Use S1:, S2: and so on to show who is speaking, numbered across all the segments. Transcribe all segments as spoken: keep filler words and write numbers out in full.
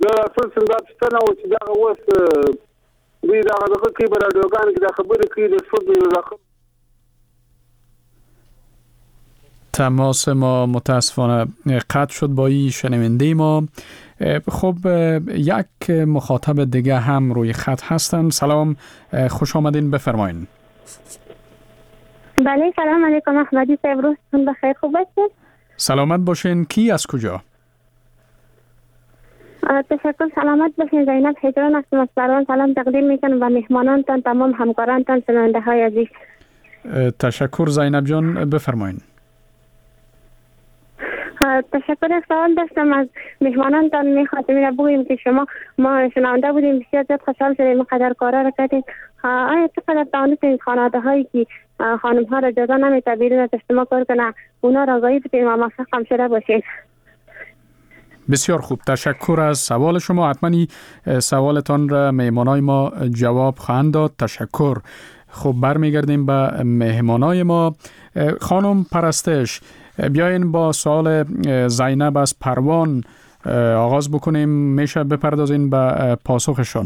S1: دا اصل څنګه ستنه و چې دا اوس دوی دا دغه کې به راډیوګان کې دا خبرې کوي د ښځو د
S2: تماس ما متاسفانه قطع شد با این شنونده ما. خب یک مخاطب دیگه هم روی خط هستن. سلام، خوش آمدین، بفرمایین.
S3: بله سلام علیکم احمدی صاحب، روزتون بخیر، خوب هستین؟
S2: سلامت باشین. کی از کجا؟
S3: تشکر، سلامت باشین. زینب هجران هستم از پروان. سلام تقدیم میکنم و مهمانانتان، تمام همکارانتان، شنونده های عزیز.
S2: تشکر زینب جان، بفرمایین.
S3: تشکر. یک سوال داشتم از مهمانانتان، میخواستم این رو بگویم که شما ما شنونده بودیم، بسیار زیاد خوشحال شدیم، قدر کارا رو کردیم. آیا چقدر توانستین خانواده هایی که خانم ها را اجازه نمیده بیرون از اجتماع کار کنه اونا را آگاهی بدین و موفق هم شده باشین؟
S2: بسیار خوب، تشکر از سوال شما. حتما سوالتان را مهمانای ما جواب خواهند داد. تشکر. خب برمیگردیم به مهمانای ما. خانم پرستش، بیاین با سوال زینب از پروان آغاز بکنیم. میشه بپردازین به پاسخشون؟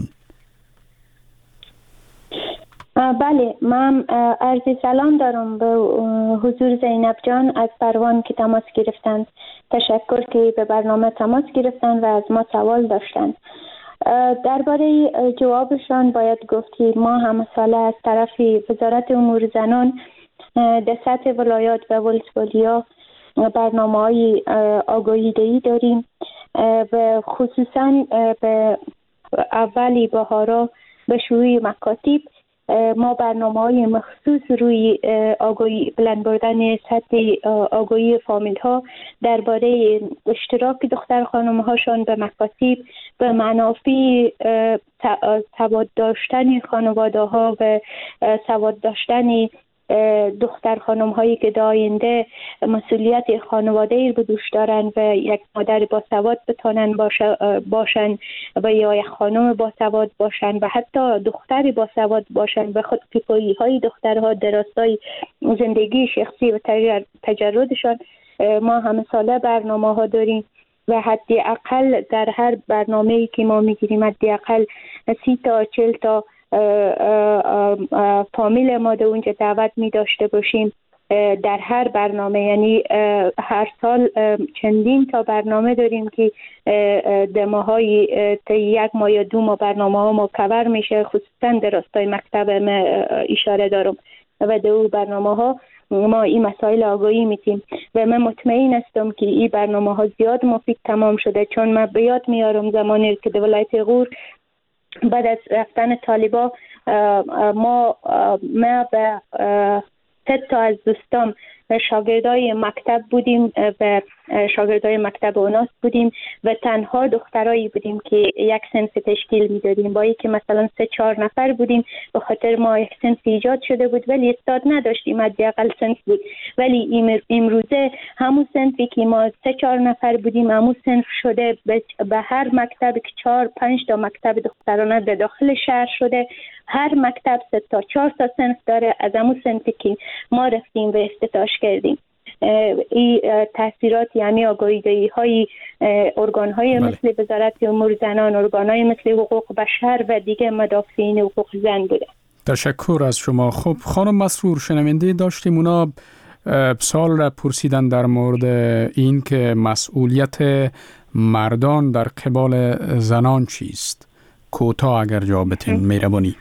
S4: بله، من عرض سلام دارم به حضور زینب جان از پروان که تماس گرفتند. تشکر که به برنامه تماس گرفتند و از ما سوال داشتند. درباره جوابشان باید گفت که ما هم ساله از طرف وزارت امور زنان در سطح ولایات و ولسوالی‌ها برنامه‌های آگاهی دهی داریم و خصوصا به اولی بهارا به شروع مکاتب ما برنامه‌های مخصوص روی آگاهی بلند بردن سطح آگاهی فامیل ها درباره اشتراک دختر خانم هاشون به مکاتب، به منافع سواد داشتن خانواده ها و سواد داشتن دختر خانم هایی که در آینده مسئولیت خانواده رو به دوش دارن و یک مادر با سواد بتونن باشن و یا یک خانم با سواد باشن و حتی دختری با سواد باشن و خود کفایی های دخترها در راستای زندگی شخصی و تجردشان. ما همه ساله برنامه ها داریم و حدی اقل در هر برنامه‌ای که ما میگیریم حدی اقل سی تا چل تا فامیل ما در اونجا دعوت می داشته باشیم در هر برنامه. یعنی هر سال چندین تا برنامه داریم که در ماهای یک ماه یا دو ماه برنامه ها مکور میشه، خصوصا در راستای مکتب اشاره دارم و در اون برنامه ها ما این مسائل آگاهی میتیم و من مطمئن هستم که این برنامه ها زیاد مفید تمام شده. چون من به یاد میارم زمانی که در ولایت غور بعد از رفتن طالبا ما ما و سه تا از دوستان شاگردای مکتب بودیم و شاگردای مکتب اوناس بودیم و تنها دخترایی بودیم که یک صنف تشکیل میدادیم، با اینکه مثلا سه چهار نفر بودیم به خاطر ما یک صنف ایجاد شده بود ولی استاد نداشتیم، حداقل صنف بود. ولی امروزه همون صنفی که ما سه چهار نفر بودیم همون صنف شده به هر مکتب که چهار پنج تا مکتب دخترانه در داخل شهر شده. هر مکتب سه تا چهار تا صنف داره. از همون صنفی که ما رفتیم و افتتاح کردیم. این تاثیرات یعنی آگاهی دهی های ارگان های مثل وزارت امور زنان، ارگان های مثل حقوق بشر و دیگه مدافعین حقوق زن بوده.
S2: تشکر از شما. خب خانم مسرور، شنونده داشتیم اونا سال را پرسیدن در مورد این که مسئولیت مردان در قبال زنان چیست. کوتاه اگر جواب بدین مهربانی.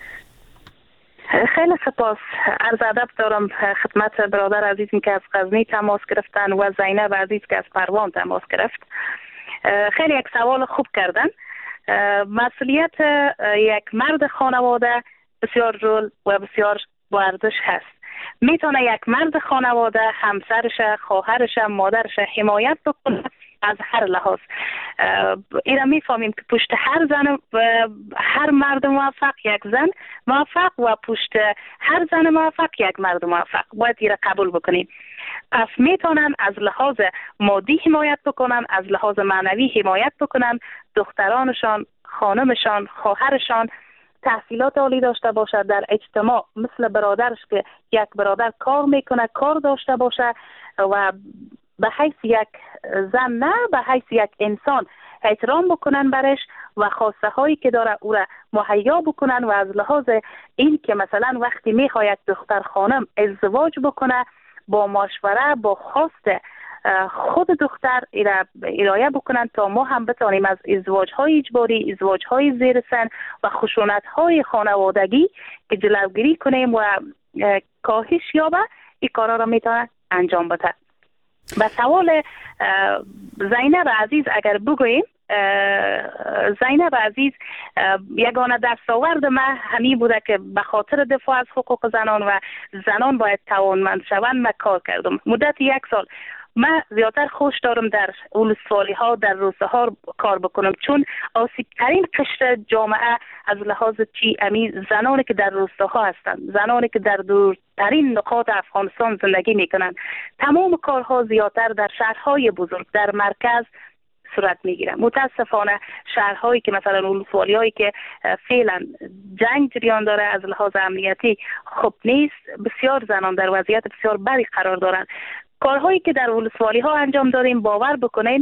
S5: خیلی سپاس. عرض ادب دارم خدمت برادر عزیزم که از غزنی تماس گرفتن و زینب عزیز که از پروان تماس گرفت. خیلی یک سوال خوب کردن. مسئولیت یک مرد خانواده بسیار رول و بسیار با ارزش هست. میتونه یک مرد خانواده همسرش، خواهرش، مادرش حمایت بکنه از هر لحاظ. اینا میفهمیم که پشت هر زن و هر مرد موفق یک زن موفق و پشت هر زن موفق یک مرد موفق. باید اینا قبول بکنیم. پس میتونن از لحاظ مادی حمایت بکنن، از لحاظ معنوی حمایت بکنن دخترانشان، خانمشان، خواهرشان. تحصیلات عالی داشته باشه، در اجتماع مثل برادرش که یک برادر کار میکنه کار داشته باشه و به حیث یک زن نه، به حیث یک انسان احترام بکنن برش و خواسته هایی که داره او را مهیا بکنن و از لحاظ این که مثلا وقتی میخواد یک دختر خانم ازدواج بکنه با مشوره با خواست خود دختر ارائه بکنن تا ما هم بتانیم از ازدواج های اجباری، ازدواج های زیر سن و خشونت های خانوادگی که جلوگیری کنیم و کاهش یابه این کارا را میتونه انجام بده. به سوال زینب عزیز اگر بگوییم، زینب عزیز یگانه دستاورد من همین بوده که به خاطر دفاع از حقوق زنان و زنان باید توانمند شوند من کار کردم. مدت یک سال من زیادتر خوش دارم در ولسوالی ها در روسته ها کار بکنم، چون آسیب ترین قشر جامعه از لحاظ چی امی زنانی که در روسته ها هستند، زنانی که در دورترین نقاط افغانستان زندگی میکنند. تمام کارها زیادتر در شهرهای بزرگ در مرکز صورت میگیره. متاسفانه شهرهایی که مثلا ولسوالی هایی که فعلا جنگ جریان داره از لحاظ امنیتی خوب نیست، بسیار زنان در وضعیت بسیار بدی قرار دارند. کارهایی که در ولسوالی ها انجام دادیم باور بکنین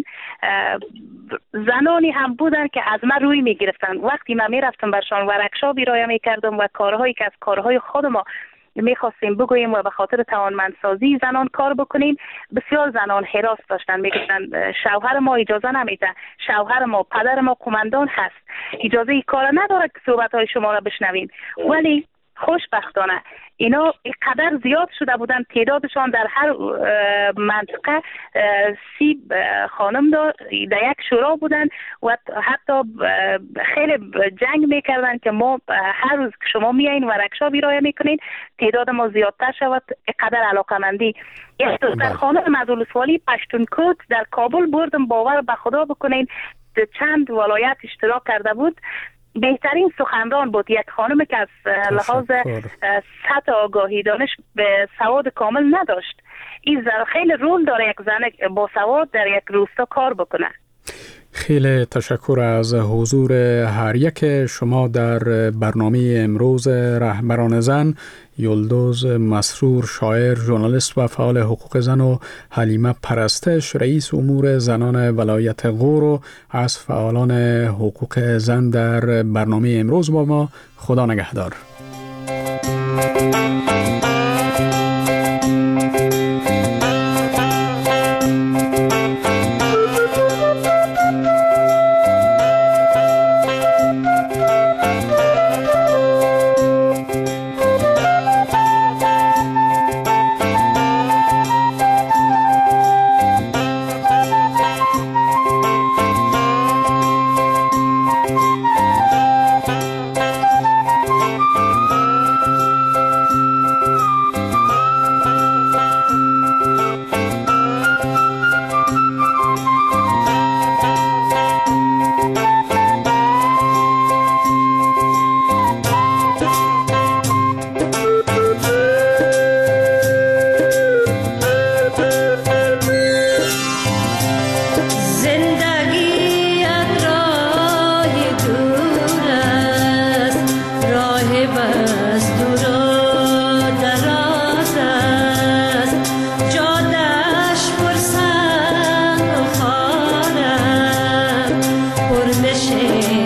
S5: زنانی هم بودن که از من روی می گرفتن. وقتی من می رفتم برشان ورکشاپ ارائه می کردم و کارهایی که از کارهای خود ما می خواستیم بگوییم و به خاطر توانمندسازی زنان کار بکنیم، بسیار زنان هراس داشتن، می گفتن شوهر ما اجازه نمیده، شوهر ما پدر ما قماندان هست، اجازه ای کار نداره که صحبت های شما را بشنویم. ولی خوشبختانه اینا اینقدر زیاد شده بودن، تعدادشان در هر منطقه سی خانم در یک شورا بودن و حتی خیلی جنگ میکردن که ما هر روز که شما میایین و ورکشاپ ارائه میکنین تعداد ما زیادتر شود. اینقدر علاقمندی. یک دختر خانم از ولسوالی پشتونکوت در کابل بردم، باور به خدا بکنین چند ولایت اشتراک کرده بود. بهترین سخنران بود، یک خانم که از لحاظ سطح آگاهی دانش به سواد کامل نداشت. این خیلی رول داره یک زن با سواد در یک روستا کار بکنه.
S2: خیلی تشکر از حضور هر یک شما در برنامه امروز رهبران زن. یلدوز مسرور، شاعر، ژورنالیست و فعال حقوق زن، و حلیمه پرستش، رئیس امور زنان ولایت غور از فعالان حقوق زن در برنامه امروز با ما. خدا نگهدار.
S6: پر بشه